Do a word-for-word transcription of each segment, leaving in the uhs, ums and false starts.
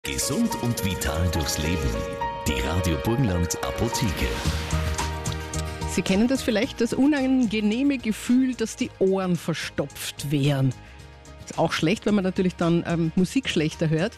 Gesund und vital durchs Leben. Die Radio Burgenland Apotheke. Sie kennen das vielleicht, das unangenehme Gefühl, dass die Ohren verstopft wären. Ist auch schlecht, wenn man natürlich dann ähm, Musik schlechter hört.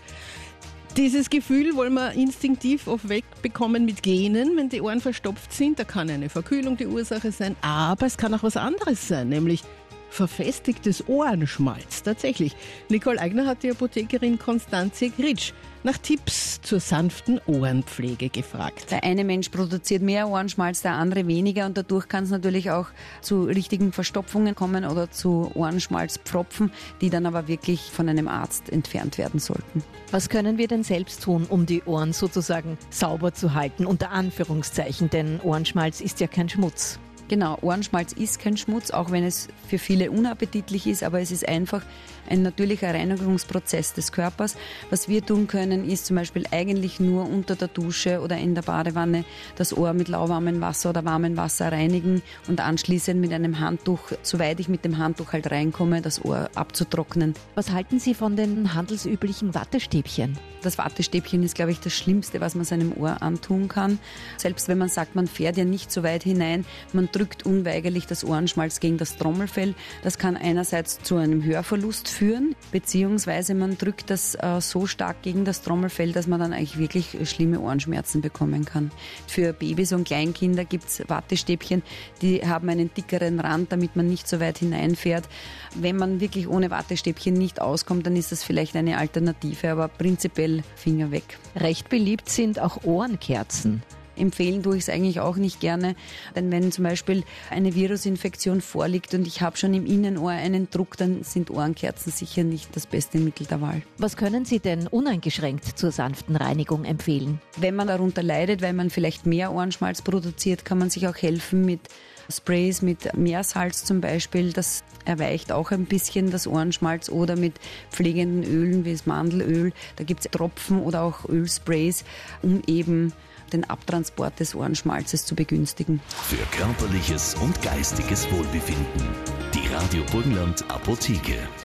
Dieses Gefühl wollen wir instinktiv oft wegbekommen mit Genen, wenn die Ohren verstopft sind. Da kann eine Verkühlung die Ursache sein, aber es kann auch was anderes sein, nämlich verfestigtes Ohrenschmalz. Tatsächlich. Nicole Eigner hat die Apothekerin Konstanze Gritsch nach Tipps zur sanften Ohrenpflege gefragt. Der eine Mensch produziert mehr Ohrenschmalz, der andere weniger, und dadurch kann es natürlich auch zu richtigen Verstopfungen kommen oder zu Ohrenschmalzpfropfen, die dann aber wirklich von einem Arzt entfernt werden sollten. Was können wir denn selbst tun, um die Ohren sozusagen sauber zu halten, unter Anführungszeichen, denn Ohrenschmalz ist ja kein Schmutz. Genau, Ohrenschmalz ist kein Schmutz, auch wenn es für viele unappetitlich ist, aber es ist einfach ein natürlicher Reinigungsprozess des Körpers. Was wir tun können, ist zum Beispiel eigentlich nur unter der Dusche oder in der Badewanne das Ohr mit lauwarmem Wasser oder warmem Wasser reinigen und anschließend mit einem Handtuch, soweit ich mit dem Handtuch halt reinkomme, das Ohr abzutrocknen. Was halten Sie von den handelsüblichen Wattestäbchen? Das Wattestäbchen ist, glaube ich, das Schlimmste, was man seinem Ohr antun kann. Selbst wenn man sagt, man fährt ja nicht so weit hinein, man drückt unweigerlich das Ohrenschmalz gegen das Trommelfell. Das kann einerseits zu einem Hörverlust führen, beziehungsweise man drückt das äh, so stark gegen das Trommelfell, dass man dann eigentlich wirklich schlimme Ohrenschmerzen bekommen kann. Für Babys und Kleinkinder gibt es Wattestäbchen, die haben einen dickeren Rand, damit man nicht so weit hineinfährt. Wenn man wirklich ohne Wattestäbchen nicht auskommt, dann ist das vielleicht eine Alternative, aber prinzipiell Finger weg. Recht beliebt sind auch Ohrenkerzen. Empfehlen tue ich es eigentlich auch nicht gerne, denn wenn zum Beispiel eine Virusinfektion vorliegt und ich habe schon im Innenohr einen Druck, dann sind Ohrenkerzen sicher nicht das beste Mittel der Wahl. Was können Sie denn uneingeschränkt zur sanften Reinigung empfehlen? Wenn man darunter leidet, weil man vielleicht mehr Ohrenschmalz produziert, kann man sich auch helfen mit Sprays, mit Meersalz zum Beispiel. Das erweicht auch ein bisschen das Ohrenschmalz, oder mit pflegenden Ölen wie das Mandelöl. Da gibt es Tropfen oder auch Ölsprays, um eben den Abtransport des Ohrenschmalzes zu begünstigen. Für körperliches und geistiges Wohlbefinden. Die Radio Burgenland Apotheke.